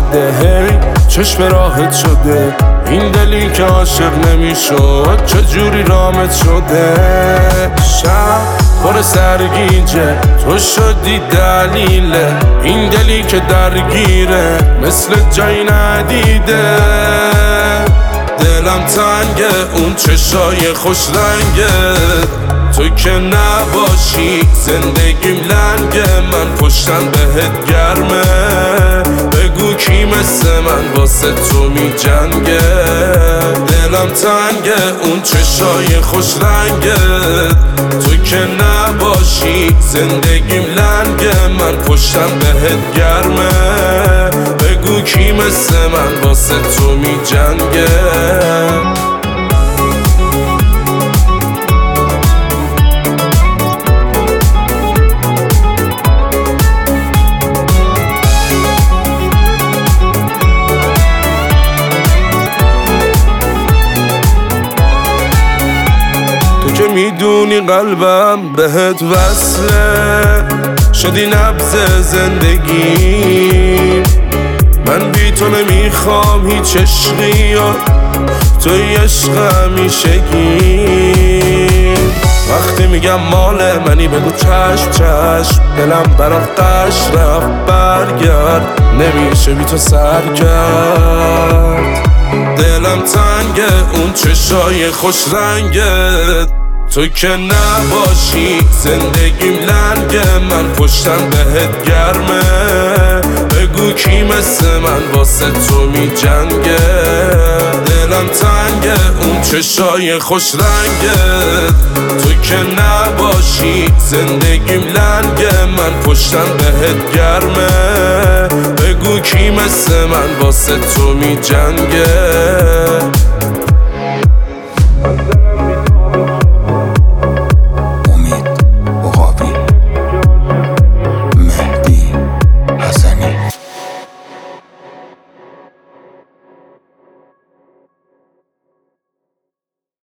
شده، هی چشم راحت شده. این دلی که عاشق نمیشد چجوری رامت شده؟ شب پر سرگیجه، تو شدی دلیله. این دلی که درگیره مثل جایی ندیده. دلم تنگه، اون چشای خوش رنگه. تو که نباشی زندگیم لنگه. من پشتم بهت گرمه، بگو کی مثل من واسه تو می جنگه. دلم تنگه، اون چشای خوش رنگه. تو که نباشی زندگیم لنگه. من پشتم بهت گرمه، بگو کی مثل من واسه تو می جنگه. که میدونی قلبم بهت وصله، شدی نبض زندگی. من بی تو نمیخوام هیچ عشقی، توی عشق همیشگی. وقتی میگم مال منی بگو چشم چشم. دلم برات قش رفت برگرد، نمیشه بی تو سر کرد. دلم تنگه، اون چشای خوش رنگه. تو که نباشی زندگیم لنگه. من پشتم بهت گرمه، بگو کی مثل من واسه تو می جنگه. دلم تنگه، اون چشای خوش رنگه. تو که نباشی زندگیم لنگه. من پشتم بهت گرمه، بگو کی مثل من واسه تو می جنگه.